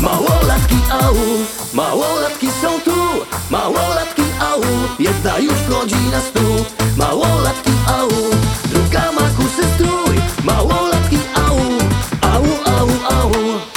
Małolatki au, małolatki są tu. Małolatki au, jedna już wchodzi na stół. Małolatki au, druga ma kusy strój. Małolatki au, au, au, au.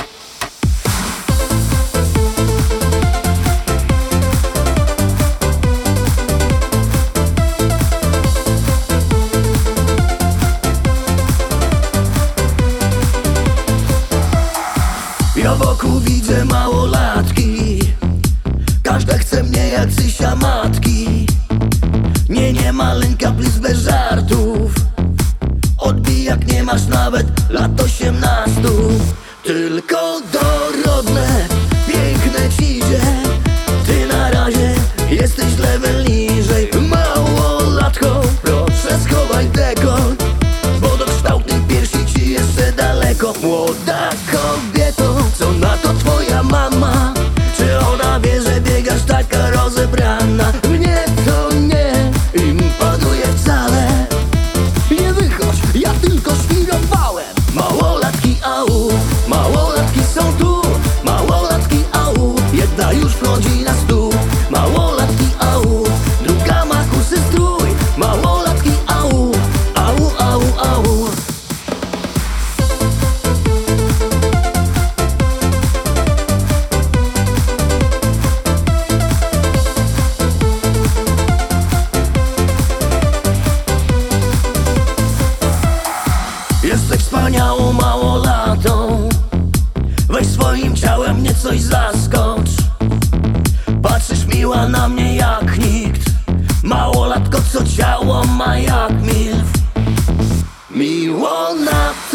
Ja wokół widzę małolatki, każda chce mnie jak Zysia matki. Nie maleńka, please, bez żartów. Odbij jak nie masz nawet lat 18. Tylko dorodne, piękne ci idzie. Ty na razie jesteś level niżej. Małolatko, proszę schowaj dekolt, bo do kształtnych piersi ci jeszcze daleko. Młoda kobieto, co na to twoja mama? Czy ona wie, że biegasz taka rozebrana? Mnie to nie imponuje wcale. Nie wychodź, ja tylko świrowałem. Małolatki au, małolatki są tu. Małolatki au, jedna już wchodzi na stół. Małolatki au, druga ma kusy strój. Małolatki au, au, au, au. Jesteś wspaniałą małolatą, weź swoim ciałem mnie coś zaskocz. Patrzysz miła na mnie jak nikt, małolatko, co ciało ma jak milf. Miło na